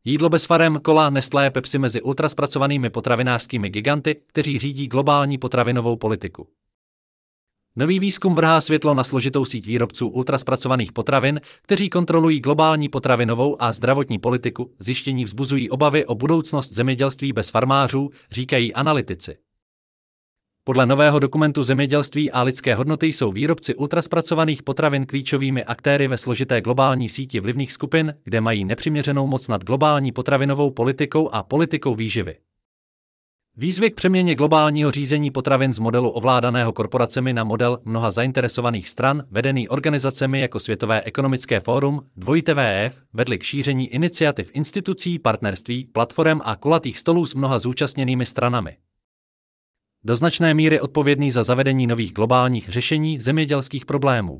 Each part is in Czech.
Jídlo bez farem, Cola, Nestlé, Pepsi mezi ultraspracovanými potravinářskými giganty, kteří řídí globální potravinovou politiku. Nový výzkum vrhá světlo na složitou síť výrobců ultraspracovaných potravin, kteří kontrolují globální potravinovou a zdravotní politiku. Zjištění vzbuzují obavy o budoucnost zemědělství bez farmářů, říkají analytici. Podle nového dokumentu Zemědělství a lidské hodnoty jsou výrobci ultraspracovaných potravin klíčovými aktéry ve složité globální síti vlivných skupin, kde mají nepřiměřenou moc nad globální potravinovou politikou a politikou výživy. Výzvy k přeměně globálního řízení potravin z modelu ovládaného korporacemi na model mnoha zainteresovaných stran, vedený organizacemi jako Světové ekonomické fórum, WWF, vedly k šíření iniciativ institucí, partnerství, platform a kulatých stolů s mnoha zúčastněnými stranami. Do značné míry odpovědný za zavedení nových globálních řešení zemědělských problémů.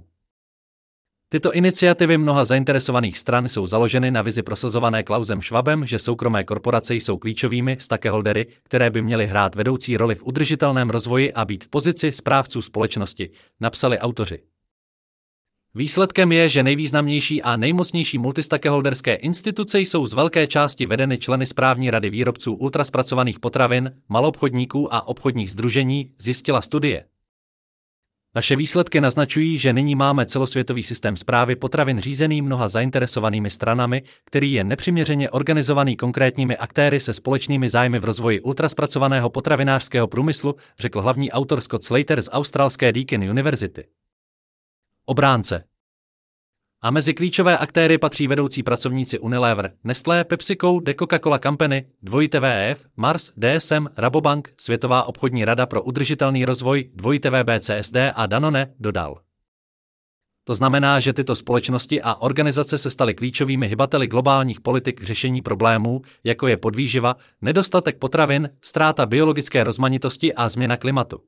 Tyto iniciativy mnoha zainteresovaných stran jsou založeny na vizi prosazované Klausem Schwabem, že soukromé korporace jsou klíčovými stakeholdery, které by měly hrát vedoucí roli v udržitelném rozvoji a být v pozici správců společnosti, napsali autoři. Výsledkem je, že nejvýznamnější a nejmocnější multistakeholderské instituce jsou z velké části vedeny členy správní rady výrobců ultraspracovaných potravin, maloobchodníků a obchodních sdružení, zjistila studie. Naše výsledky naznačují, že nyní máme celosvětový systém správy potravin řízený mnoha zainteresovanými stranami, který je nepřiměřeně organizovaný konkrétními aktéry se společnými zájmy v rozvoji ultraspracovaného potravinářského průmyslu, řekl hlavní autor Scott Slater z australské Deakin University. Obránce. A mezi klíčové aktéry patří vedoucí pracovníci Unilever, Nestlé, PepsiCo, The Coca-Cola Company, WWF, Mars, DSM, Rabobank, Světová obchodní rada pro udržitelný rozvoj, WWBCSD a Danone, dodal. To znamená, že tyto společnosti a organizace se staly klíčovými hybateli globálních politik k řešení problémů, jako je podvýživa, nedostatek potravin, ztráta biologické rozmanitosti a změna klimatu.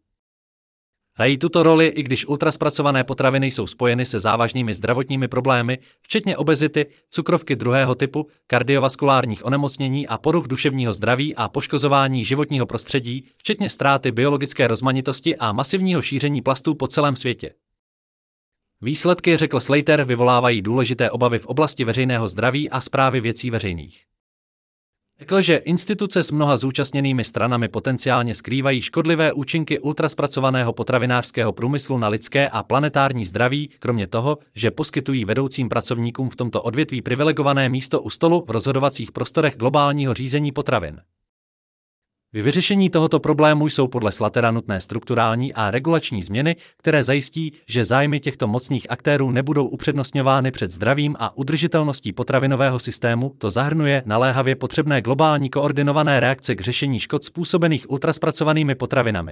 Hrají tuto roli, i když ultraspracované potraviny jsou spojeny se závažnými zdravotními problémy, včetně obezity, cukrovky druhého typu, kardiovaskulárních onemocnění a poruch duševního zdraví a poškozování životního prostředí, včetně ztráty biologické rozmanitosti a masivního šíření plastů po celém světě. Výsledky, řekl Slater, vyvolávají důležité obavy v oblasti veřejného zdraví a správy věcí veřejných. Řekl, že instituce s mnoha zúčastněnými stranami potenciálně skrývají škodlivé účinky ultraspracovaného potravinářského průmyslu na lidské a planetární zdraví, kromě toho, že poskytují vedoucím pracovníkům v tomto odvětví privilegované místo u stolu v rozhodovacích prostorech globálního řízení potravin. K vyřešení tohoto problému jsou podle Slatera nutné strukturální a regulační změny, které zajistí, že zájmy těchto mocných aktérů nebudou upřednostňovány před zdravím a udržitelností potravinového systému. To zahrnuje naléhavě potřebné globální koordinované reakce k řešení škod způsobených ultraspracovanými potravinami.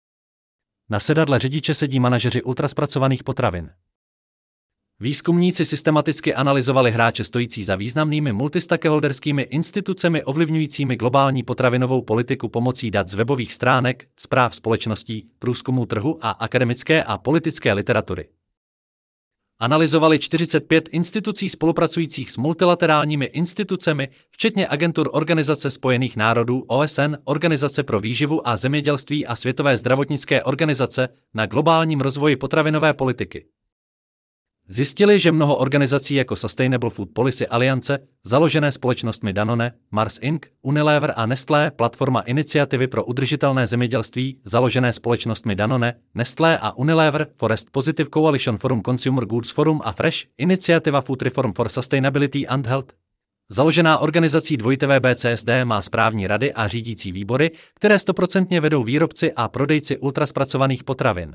Na sedadle řidiče sedí manažeři ultraspracovaných potravin. Výzkumníci systematicky analyzovali hráče stojící za významnými multistakeholderskými institucemi ovlivňujícími globální potravinovou politiku pomocí dat z webových stránek, zpráv společností, průzkumů trhu a akademické a politické literatury. Analyzovali 45 institucí spolupracujících s multilaterálními institucemi, včetně agentur Organizace spojených národů OSN, Organizace pro výživu a zemědělství a Světové zdravotnické organizace na globálním rozvoji potravinové politiky. Zjistili, že mnoho organizací jako Sustainable Food Policy Alliance, založené společnostmi Danone, Mars Inc., Unilever a Nestlé, platforma Iniciativy pro udržitelné zemědělství, založené společnostmi Danone, Nestlé a Unilever, Forest Positive Coalition Forum Consumer Goods Forum a Fresh, Iniciativa Food Reform for Sustainability and Health. Založená organizací WWBCSD má správní rady a řídící výbory, které 100% vedou výrobci a prodejci ultraspracovaných potravin.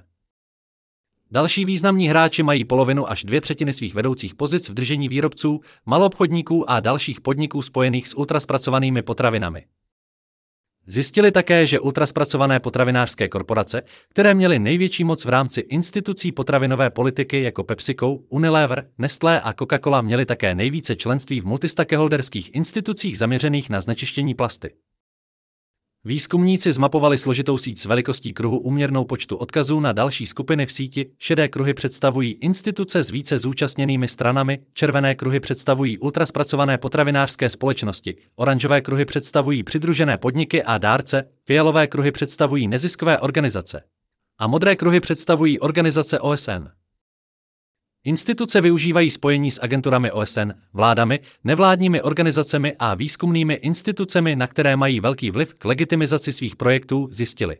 Další významní hráči mají polovinu až 2/3 svých vedoucích pozic v držení výrobců, maloobchodníků a dalších podniků spojených s ultraspracovanými potravinami. Zjistili také, že ultraspracované potravinářské korporace, které měly největší moc v rámci institucí potravinové politiky jako PepsiCo, Unilever, Nestlé a Coca-Cola, měly také nejvíce členství v multistakeholderských institucích zaměřených na znečištění plasty. Výzkumníci zmapovali složitou síť s velikostí kruhu úměrnou počtu odkazů na další skupiny v síti. Šedé kruhy představují instituce s více zúčastněnými stranami, červené kruhy představují ultraspracované potravinářské společnosti, oranžové kruhy představují přidružené podniky a dárce, fialové kruhy představují neziskové organizace a modré kruhy představují organizace OSN. Instituce využívají spojení s agenturami OSN, vládami, nevládními organizacemi a výzkumnými institucemi, na které mají velký vliv k legitimizaci svých projektů, zjistili.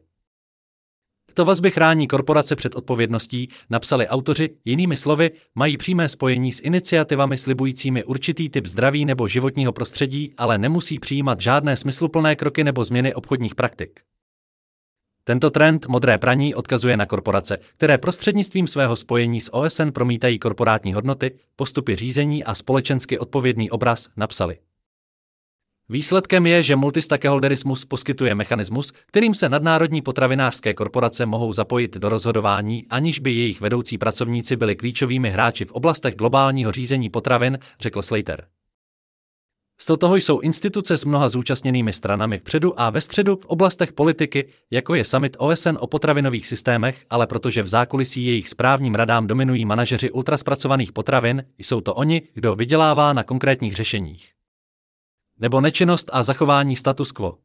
To vazby chrání korporace před odpovědností, napsali autoři, jinými slovy, mají přímé spojení s iniciativami slibujícími určitý typ zdraví nebo životního prostředí, ale nemusí přijímat žádné smysluplné kroky nebo změny obchodních praktik. Tento trend modré praní odkazuje na korporace, které prostřednictvím svého spojení s OSN promítají korporátní hodnoty, postupy řízení a společensky odpovědný obraz, napsali. Výsledkem je, že multistakeholderismus poskytuje mechanismus, kterým se nadnárodní potravinářské korporace mohou zapojit do rozhodování, aniž by jejich vedoucí pracovníci byli klíčovými hráči v oblastech globálního řízení potravin, řekl Slater. Z toho jsou instituce s mnoha zúčastněnými stranami vpředu a ve středu v oblastech politiky, jako je summit OSN o potravinových systémech, ale protože v zákulisí jejich správním radám dominují manažeři ultraspracovaných potravin, jsou to oni, kdo vydělává na konkrétních řešeních. Nebo nečinnost a zachování status quo.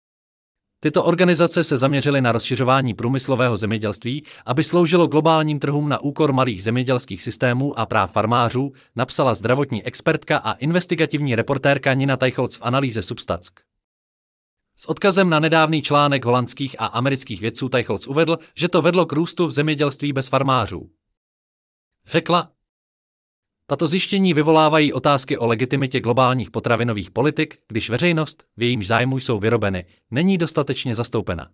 Tyto organizace se zaměřily na rozšiřování průmyslového zemědělství, aby sloužilo globálním trhům na úkor malých zemědělských systémů a práv farmářů, napsala zdravotní expertka a investigativní reportérka Nina Teicholz v analýze Substatsk. S odkazem na nedávný článek holandských a amerických vědců Teicholz uvedl, že to vedlo k růstu v zemědělství bez farmářů. Řekla: tato zjištění vyvolávají otázky o legitimitě globálních potravinových politik, když veřejnost, v jejímž zájmu jsou vyrobeny, není dostatečně zastoupena.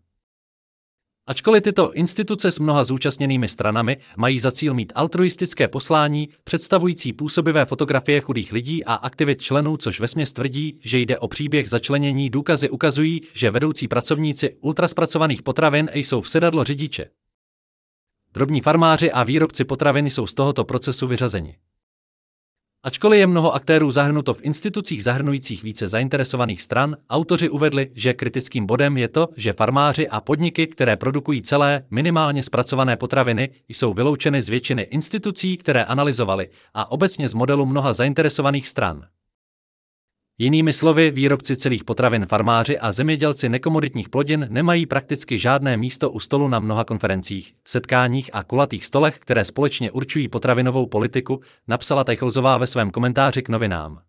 Ačkoliv tyto instituce s mnoha zúčastněnými stranami mají za cíl mít altruistické poslání, představující působivé fotografie chudých lidí a aktivit členů, což vesměs tvrdí, že jde o příběh začlenění, důkazy ukazují, že vedoucí pracovníci ultraspracovaných potravin jsou v sedadlo řidiče. Drobní farmáři a výrobci potravin jsou z tohoto procesu vyřazeni. Ačkoliv je mnoho aktérů zahrnuto v institucích zahrnujících více zainteresovaných stran, autoři uvedli, že kritickým bodem je to, že farmáři a podniky, které produkují celé, minimálně zpracované potraviny, jsou vyloučeny z většiny institucí, které analyzovali, a obecně z modelu mnoha zainteresovaných stran. Jinými slovy, výrobci celých potravin, farmáři a zemědělci nekomoditních plodin nemají prakticky žádné místo u stolu na mnoha konferencích, setkáních a kulatých stolech, které společně určují potravinovou politiku, napsala Teicholzová ve svém komentáři k novinám.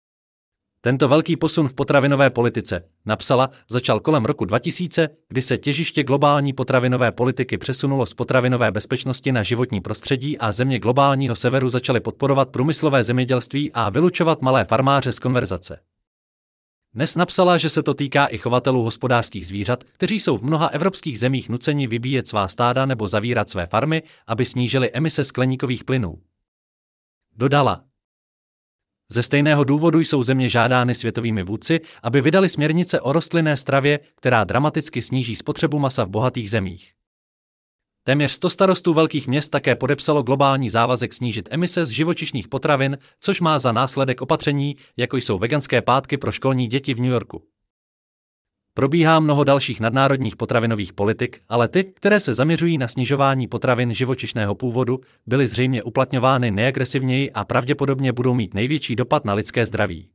Tento velký posun v potravinové politice, napsala, začal kolem roku 2000, kdy se těžiště globální potravinové politiky přesunulo z potravinové bezpečnosti na životní prostředí a země globálního severu začaly podporovat průmyslové zemědělství a vylučovat malé farmáře z konverzace. Dnes napsala, že se to týká i chovatelů hospodářských zvířat, kteří jsou v mnoha evropských zemích nuceni vybíjet svá stáda nebo zavírat své farmy, aby snížili emise skleníkových plynů. Dodala: ze stejného důvodu jsou země žádány světovými vůdci, aby vydali směrnice o rostlinné stravě, která dramaticky sníží spotřebu masa v bohatých zemích. Téměř 100 starostů velkých měst také podepsalo globální závazek snížit emise z živočišných potravin, což má za následek opatření, jako jsou veganské pátky pro školní děti v New Yorku. Probíhá mnoho dalších nadnárodních potravinových politik, ale ty, které se zaměřují na snižování potravin živočišného původu, byly zřejmě uplatňovány nejagresivněji a pravděpodobně budou mít největší dopad na lidské zdraví.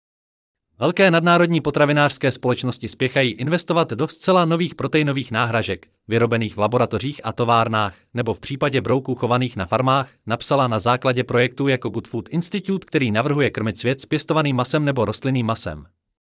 Velké nadnárodní potravinářské společnosti spěchají investovat do zcela nových proteinových náhražek, vyrobených v laboratořích a továrnách, nebo v případě brouků chovaných na farmách, napsala na základě projektu jako Good Food Institute, který navrhuje krmit svět s pěstovaným masem nebo rostlinným masem.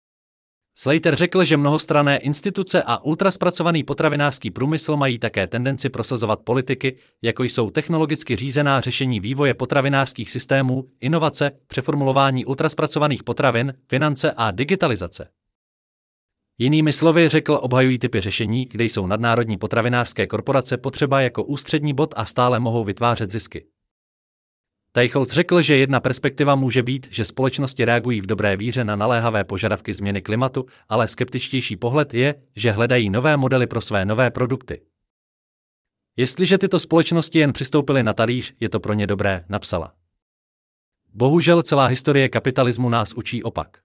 Slater řekl, že mnohostranné instituce a ultraspracovaný potravinářský průmysl mají také tendenci prosazovat politiky, jako jsou technologicky řízená řešení vývoje potravinářských systémů, inovace, přeformulování ultraspracovaných potravin, finance a digitalizace. Jinými slovy, řekl, obhajují typy řešení, kde jsou nadnárodní potravinářské korporace potřeba jako ústřední bod a stále mohou vytvářet zisky. Teicholz řekl, že jedna perspektiva může být, že společnosti reagují v dobré víře na naléhavé požadavky změny klimatu, ale skeptičtější pohled je, že hledají nové modely pro své nové produkty. Jestliže tyto společnosti jen přistoupily na talíř, je to pro ně dobré, napsala. Bohužel celá historie kapitalismu nás učí opak.